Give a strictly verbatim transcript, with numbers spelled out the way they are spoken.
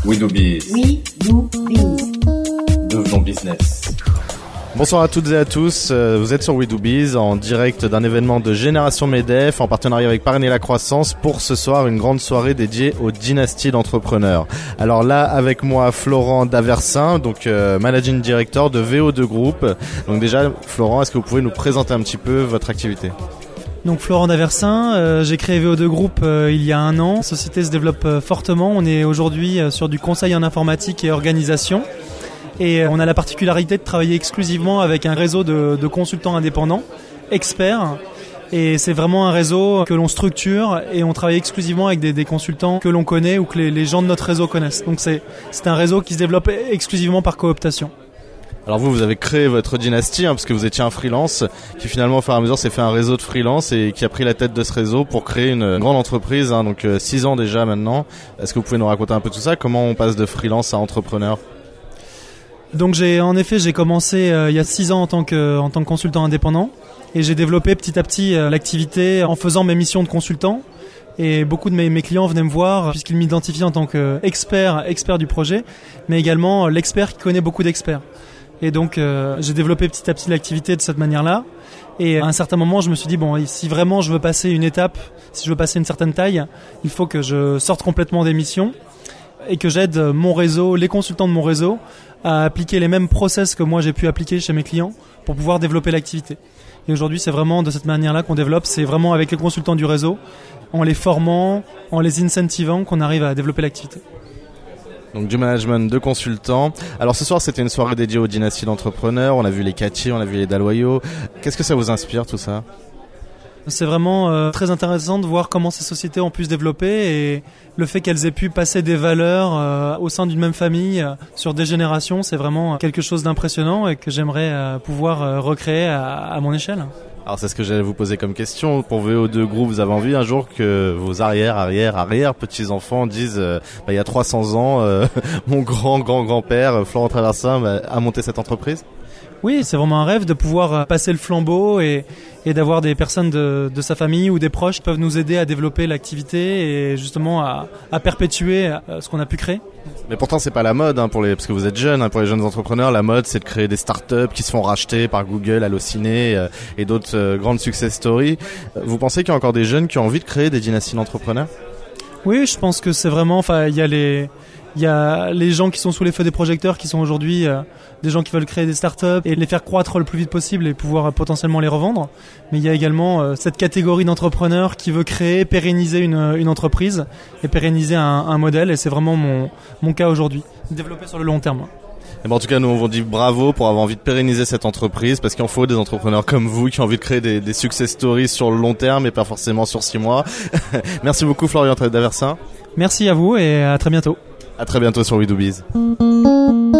We do biz. We do biz. Devenons business. Bonsoir à toutes et à tous, vous êtes sur We Do Biz en direct d'un événement de Génération MEDEF en partenariat avec Parrainer la Croissance pour ce soir une grande soirée dédiée aux dynasties d'entrepreneurs. Alors là avec moi Florent Daversin, donc euh, Managing Director de V O deux Group. Donc déjà Florent, est-ce que vous pouvez nous présenter un petit peu votre activité ? Donc Florent Daversin, euh, j'ai créé V O deux Group euh, il y a un an. La société se développe euh, fortement, on est aujourd'hui euh, sur du conseil en informatique et organisation. Et on a la particularité de travailler exclusivement avec un réseau de, de consultants indépendants, experts. Et c'est vraiment un réseau que l'on structure et on travaille exclusivement avec des, des consultants que l'on connaît ou que les, les gens de notre réseau connaissent. Donc c'est, c'est un réseau qui se développe exclusivement par cooptation. Alors vous, vous avez créé votre dynastie hein, parce que vous étiez un freelance qui finalement au fur et à mesure s'est fait un réseau de freelance et qui a pris la tête de ce réseau pour créer une grande entreprise. Hein, donc euh, six ans déjà maintenant. Est-ce que vous pouvez nous raconter un peu tout ça ? Comment on passe de freelance à entrepreneur ? Donc j'ai en effet j'ai commencé euh, il y a six ans en tant que en tant que consultant indépendant et j'ai développé petit à petit euh, l'activité en faisant mes missions de consultant et beaucoup de mes, mes clients venaient me voir puisqu'ils m'identifiaient en tant qu'expert expert du projet mais également euh, l'expert qui connaît beaucoup d'experts et donc euh, j'ai développé petit à petit l'activité de cette manière-là et à un certain moment je me suis dit bon si vraiment je veux passer une étape, si je veux passer une certaine taille, il faut que je sorte complètement des missions et que j'aide mon réseau, les consultants de mon réseau à appliquer les mêmes process que moi j'ai pu appliquer chez mes clients pour pouvoir développer l'activité. Et aujourd'hui, c'est vraiment de cette manière-là qu'on développe, c'est vraiment avec les consultants du réseau, en les formant, en les incentivant qu'on arrive à développer l'activité. Donc du management de consultants. Alors ce soir, c'était une soirée dédiée aux dynasties d'entrepreneurs, on a vu les Cathy, on a vu les Dalloyaux. Qu'est-ce que ça vous inspire tout ça ? C'est vraiment euh, très intéressant de voir comment ces sociétés ont pu se développer et le fait qu'elles aient pu passer des valeurs euh, au sein d'une même famille euh, sur des générations, c'est vraiment quelque chose d'impressionnant et que j'aimerais euh, pouvoir euh, recréer à, à mon échelle. Alors c'est ce que j'allais vous poser comme question. Pour V O deux Group, vous avez envie un jour que vos arrière, arrière, arrière petits-enfants disent euh, bah, il y a trois cents ans, euh, mon grand, grand, grand-père, Florent Daversin, bah, a monté cette entreprise ? Oui, c'est vraiment un rêve de pouvoir passer le flambeau et, et d'avoir des personnes de, de sa famille ou des proches qui peuvent nous aider à développer l'activité et justement à, à perpétuer ce qu'on a pu créer. Mais pourtant c'est pas la mode hein, pour les parce que vous êtes jeunes hein, pour les jeunes entrepreneurs, la mode c'est de créer des startups qui se font racheter par Google, Allociné euh, et d'autres euh, grandes success stories. Vous pensez qu'il y a encore des jeunes qui ont envie de créer des dynasties d'entrepreneurs ? Oui, je pense que c'est vraiment enfin il y a les Il y a les gens qui sont sous les feux des projecteurs qui sont aujourd'hui euh, des gens qui veulent créer des startups et les faire croître le plus vite possible et pouvoir euh, potentiellement les revendre. Mais il y a également euh, cette catégorie d'entrepreneurs qui veut créer, pérenniser une, une entreprise et pérenniser un, un modèle. Et c'est vraiment mon, mon cas aujourd'hui, développer sur le long terme. Et ben en tout cas, nous on vous dit bravo pour avoir envie de pérenniser cette entreprise parce qu'il en faut des entrepreneurs comme vous qui ont envie de créer des, des success stories sur le long terme et pas forcément sur six mois. Merci beaucoup Florent Daversin. Merci à vous et à très bientôt. À très bientôt sur We Do Biz.